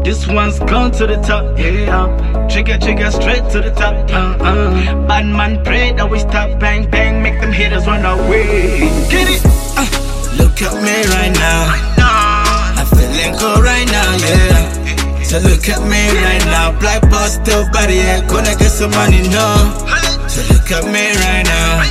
This one's gone to the top, yeah. Trigger straight to the top, Bad man pray that we stop, bang bang, make them haters run away. Get it? Look at me right now, I'm feeling good right now, yeah. So look at me right now, black boss still body, yeah. Gonna get some money, no. So look at me right now,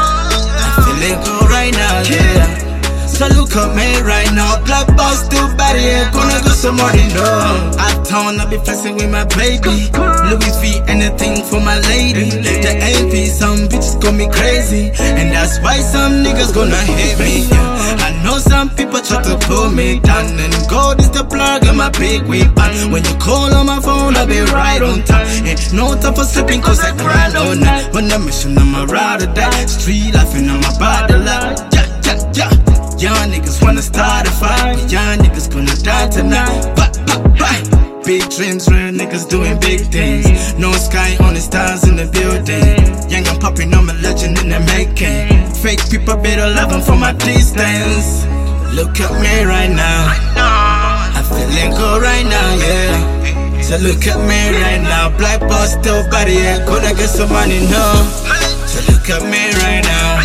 I'm feeling good right now, yeah. So look at me right now, black boss still body, yeah. Gonna get some money, no. Uptown, I be flexing with my baby. Louis V, anything for my lady. The envy, some bitches call me crazy, and that's why some niggas gonna hate me, yeah. I know some people try to pull me down, and gold is the plug in my big weapon. When you call on my phone, I'll be right on time. Ain't no time for sleeping cause I grind all night. When I'm mission, I'm a ride or die. Street laughing, I'm about to lie. Yeah. Young niggas wanna start a fight. Young niggas gonna die tonight. Bye. Big dreams, real niggas doing big things. No sky, only stars in the building. Young and popping, I'm a legend in the making. Fake people better love them from a distance. Look at me right now, I'm feeling good right now, yeah. So look at me right now, black boss still body, yeah. Gonna get some money, no. So look at me right now,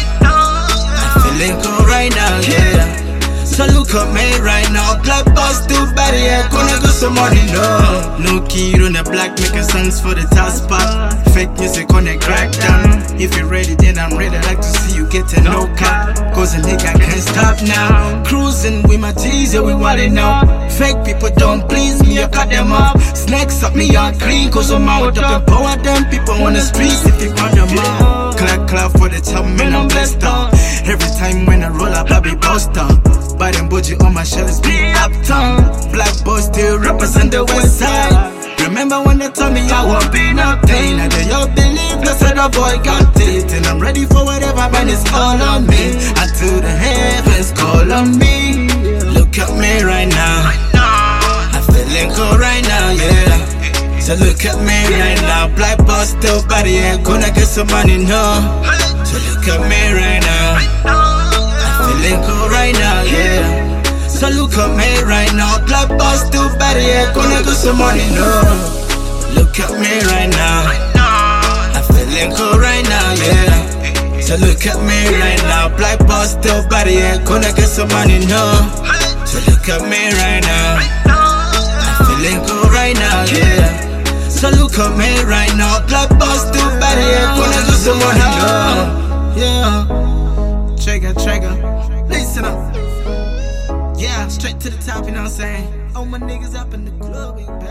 I'm feeling good right now, yeah. So look at me right now, black boss still body, yeah. Gonna get some money, no. No kid on the block making songs for the top spot. Fake music on the crack down. If you're ready, then I'm ready. Like to see you get a no cap, cause a nigga can't stop now. Cruising with my G's, yeah, we wildin' now. Fake people don't please me, I cut them off. Snakes up me on clean, cause I'm out up and power them people on the streets if you want them out. Clap for the top, man, I'm blessed up. Every time when I roll up, I be bossed up. Buy them bougie on my shoulders, be uptown. Black boys still represent the west side. Remember when they told me I won't be nothing? I did you believe I said a boy got it. And I'm ready for whatever, man, it's all on me. Until the heavens call on me. Look at me right now, I'm feeling good right now, yeah. So look at me right now, black boss still body, yeah. Gonna get some money, no. So look at me right now, I'm feeling good right now, yeah. So look at me right now, black boss still body, yeah. Gonna get some money, no. Look at me right now, I'm feeling good right now, yeah. So look at me right now, black boss still body, yeah. Gonna get some money, no. So look at me right now, I'm feeling good right now, yeah. So look at me right now, black boss still body, yeah. Gonna get some money, no. Yeah. Trigger, listen up. Yeah, straight to the top, you know what I'm saying? All my niggas up in the club,